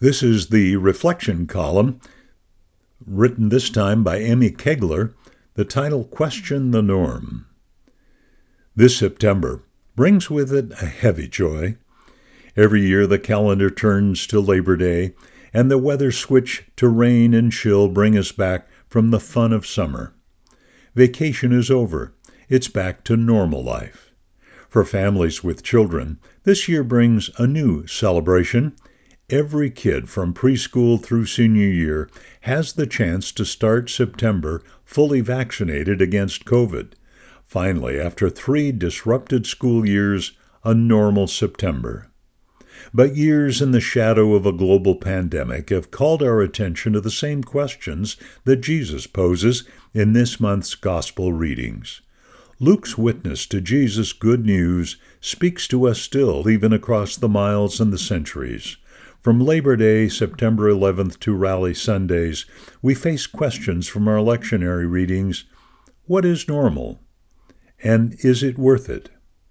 This is the reflection column, written this time by Emmy Kegler, the title Question the Norm. This September brings with it a heavy joy. Every year the calendar turns to Labor Day, and the weather switch to rain and chill bring us back from the fun of summer. Vacation is over. It's back to normal life. For families with children, this year brings a new celebration. Every kid from preschool through senior year has the chance to start September fully vaccinated against COVID. Finally, after 3 disrupted school years, a normal September. But years in the shadow of a global pandemic have called our attention to the same questions that Jesus poses in this month's Gospel readings. Luke's witness to Jesus' good news speaks to us still, even across the miles and the centuries. From Labor Day, September 11th, to Rally Sundays, we face questions from our lectionary readings. What is normal? And is it worth it?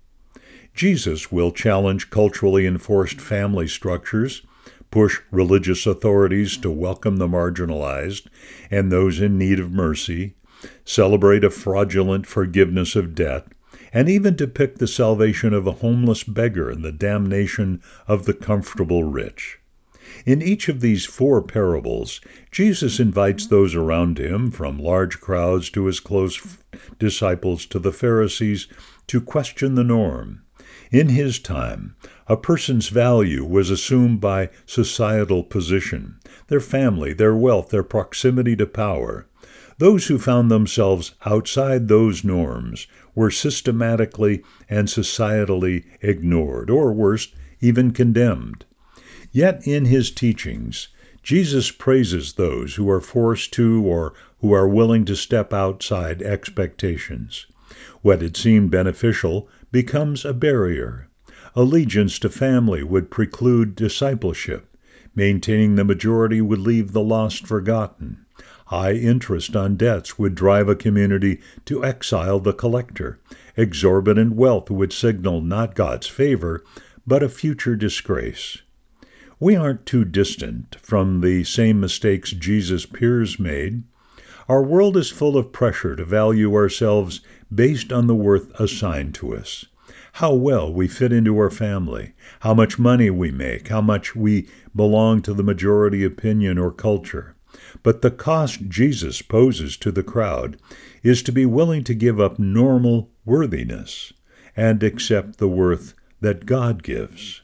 Jesus will challenge culturally enforced family structures, push religious authorities to welcome the marginalized and those in need of mercy, celebrate a fraudulent forgiveness of debt, and even depict the salvation of a homeless beggar and the damnation of the comfortable rich. In each of these 4 parables, Jesus invites those around him, from large crowds to his close disciples to the Pharisees, to question the norm. In his time, a person's value was assumed by societal position, their family, their wealth, their proximity to power. Those who found themselves outside those norms were systematically and societally ignored, or worse, even condemned. Yet in his teachings, Jesus praises those who are forced to or who are willing to step outside expectations. What had seemed beneficial becomes a barrier. Allegiance to family would preclude discipleship. Maintaining the majority would leave the lost forgotten. High interest on debts would drive a community to exile the collector. Exorbitant wealth would signal not God's favor, but a future disgrace. We aren't too distant from the same mistakes Jesus' peers made. Our world is full of pressure to value ourselves based on the worth assigned to us. How well we fit into our family, how much money we make, how much we belong to the majority opinion or culture. But the cost Jesus poses to the crowd is to be willing to give up normal worthiness and accept the worth that God gives.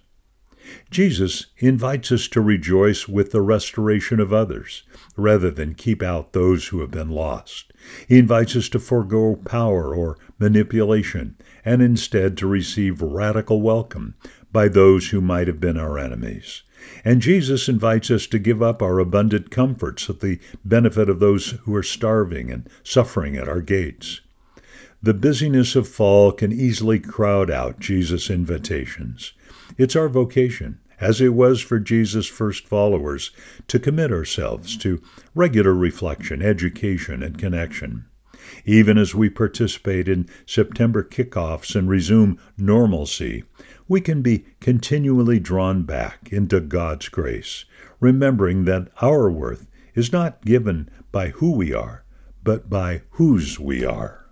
Jesus invites us to rejoice with the restoration of others, rather than keep out those who have been lost. He invites us to forego power or manipulation, and instead to receive radical welcome by those who might have been our enemies. And Jesus invites us to give up our abundant comforts at the benefit of those who are starving and suffering at our gates. The busyness of fall can easily crowd out Jesus' invitations. It's our vocation, as it was for Jesus' first followers, to commit ourselves to regular reflection, education, and connection. Even as we participate in September kickoffs and resume normalcy, we can be continually drawn back into God's grace, remembering that our worth is not given by who we are, but by whose we are.